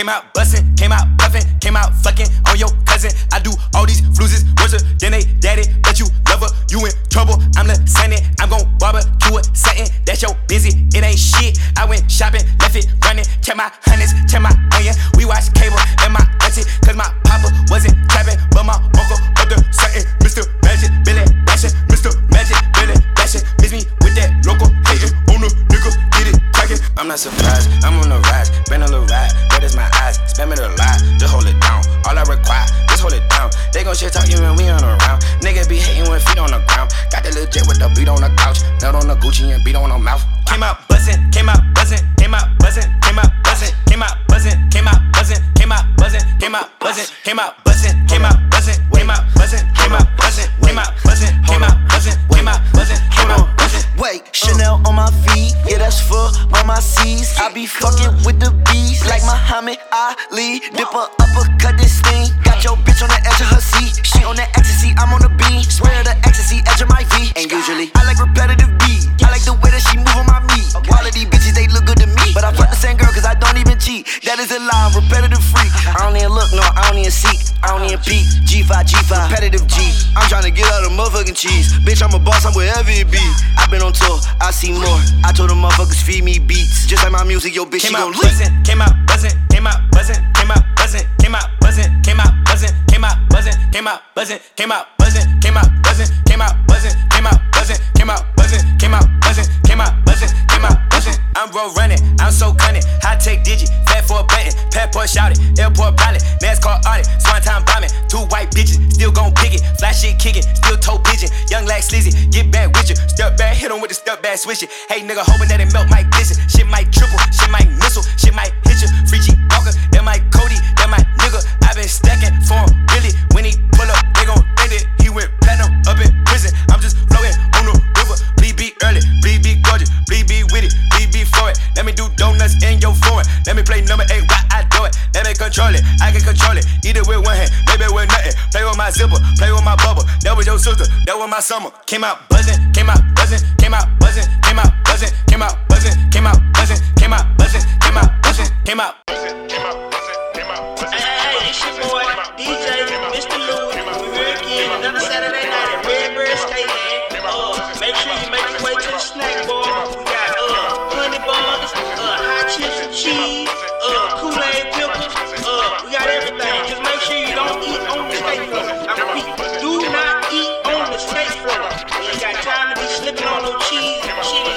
came out bustin', came out puffin', came out fucking on your cousin. I do all these fluses, worse than they daddy. Bet you love her, you in trouble. I'm the Sunny, I'm gon' barbecue it, something that's your busy. It ain't shit. I went shopping, left it running. Check my hundreds, check my onion. We watch cable and my auntie, cause my papa wasn't trapping, but my uncle up the something. Mr. Magic, Billy Bashing, Mr. Magic, Billy Bashing. Miss me with that local hating on the nigga, get it cracking. I'm not surprised, I'm on the rise, been a little ride, red is my eyes, spam it a lot, just hold it down. All I require, just hold it down. They gon' shit talk you when we on around. Nigga be hating with feet on the ground. Got the little jet with the beat on the couch, nut on the Gucci and beat on the mouth. Came out buzzin', came out buzzin', came out buzzin', came out buzzin', came out buzzin', came out buzzin', came out buzzin', came out buzzin', came out buzzin', came out buzzin', came out buzzin', came out buzzin', came out buzzin', came out buzzin', came out buzzin', came out buzzin'. Wait, Chanel on my feet, yeah, that's for all my C's. I be fucking with the bees like Muhammad Ali. Dip her uppercut this thing. Got your bitch on the edge of her seat. She on that ecstasy, I'm on the beat. Swear the ecstasy, edge of my V. And usually I like repetitive beat. I like the way that she move on my meat. All of these bitches, they look good to me, but I fuck the same girl cause I don't even cheat. That is a lie, I'm repetitive freak. I don't even look, no, I don't even seek. I don't even peek. G5, repetitive G. I'm tryna get out of motherfucking cheese. Bitch, I'm a boss, I'm wherever it be. I been on tour, I see more. I told them motherfuckers feed me beats. Just like my music, yo bitch, she gon' leak. Came out buzzin', came out buzzin', came out buzzin', came out buzzin', came out buzzin', came out buzzin', came out buzzin', came out buzzin', came out buzzin', came out buzzin', came out buzzin', came out buzzin', came out buzzin', came out buzzin', came out buzzin'. I'm road running, I'm so cunning. High tech digit, fat for a button, passport shouted, airport pilot, NASCAR audit, swan time bombing. 2 white bitches, still gon' pick it. Fly shit kicking, still toe pigeon. Young like sleazy, get back with you. Step back, hit 'em with the step back switch it. Hey nigga, hoping that it melt might glisten. Shit might triple, shit might missile, shit might hit you. Free G Walker, that might Cody, that my nigga. I been stacking for him, really. When he pull up, they gon' think that he went platinum up in prison. I'm just floating on the river. Please be early, please be gorgeous, please be with it, please be for it. Let me do donuts in your foreign. Let me play number 8 while I do it. Let me control it, I can control it. Eat it with one hand, maybe with nothing. Play with my zipper, play with my bubble. That was your sister, that was my summer. Came out buzzing, came out buzzing, came out buzzing, came out buzzing, came out buzzing, came out buzzing, came out buzzing, came out buzzing, came out buzzing, came out buzzing, came out buzzing. Hey, it's your boy, DJ, Mr. Louis. We here again, another Saturday night at Redbird Skateland. Make sure you make your way to the snack bar. We got honey buns, hot chips and cheese, Kool-Aid pickles. We got everything. Just make sure you don't eat on the skate floor. I repeat, do not eat on the skate floor. You ain't got time to be slipping on no cheese and shit.